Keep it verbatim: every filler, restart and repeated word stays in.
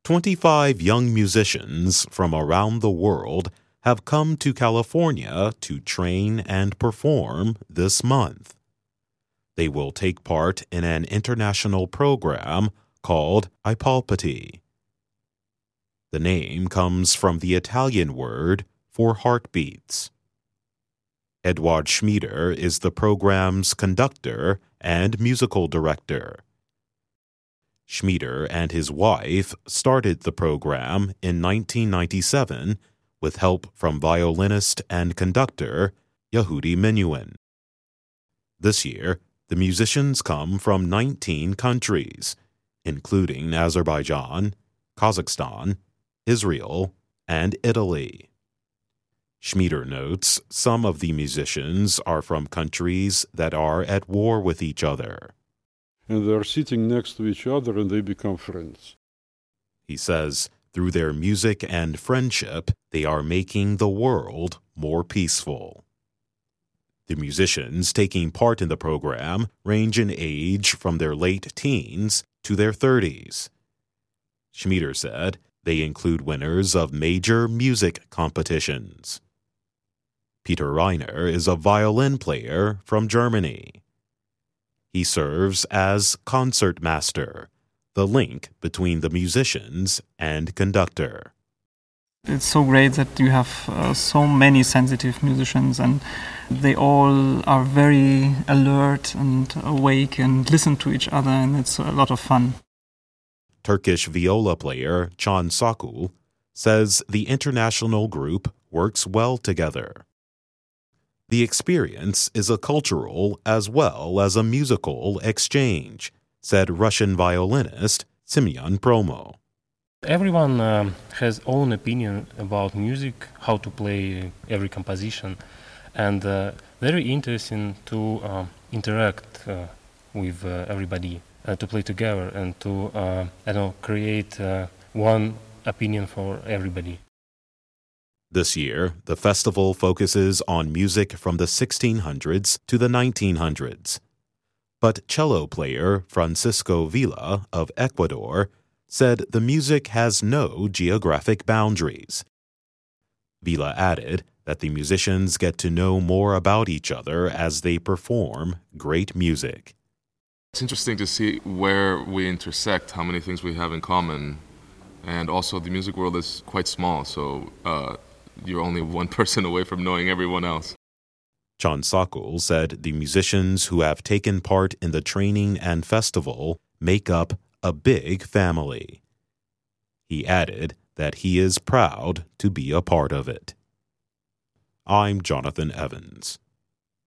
twenty-five young musicians from around the world have come to California to train and perform this month. They will take part in an international program called I Palpiti. The name comes from the Italian word for heartbeats. Eduard Schmieder is the program's conductor and musical director. Schmieder and his wife started the program in nineteen ninety-seven with help from violinist and conductor Yehudi Menuhin. This year, the musicians come from nineteen countries, including Azerbaijan, Kazakhstan, Israel, and Italy. Schmieder notes some of the musicians are from countries that are at war with each other. And they're sitting next to each other and they become friends. He says through their music and friendship, they are making the world more peaceful. The musicians taking part in the program range in age from their late teens to their thirties. Schmieder said they include winners of major music competitions. Peter Reiner is a violin player from Germany. He serves as concertmaster, the link between the musicians and conductor. It's so great that you have uh, so many sensitive musicians and they all are very alert and awake and listen to each other, and it's a lot of fun. Turkish viola player Can Sakul says the international group works well together. The experience is a cultural as well as a musical exchange, said Russian violinist Semyon Promo. Everyone um, has own opinion about music, how to play every composition, and uh, very interesting to uh, interact uh, with uh, everybody, uh, to play together and to uh, I don't know, create uh, one opinion for everybody. This year, the festival focuses on music from the sixteen hundreds to the nineteen hundreds. But cello player Francisco Villa of Ecuador said the music has no geographic boundaries. Villa added that the musicians get to know more about each other as they perform great music. It's interesting to see where we intersect, how many things we have in common, and also the music world is quite small, so uh, you're only one person away from knowing everyone else. Can Sakul said the musicians who have taken part in the training and festival make up a big family. He added that he is proud to be a part of it. I'm Jonathan Evans.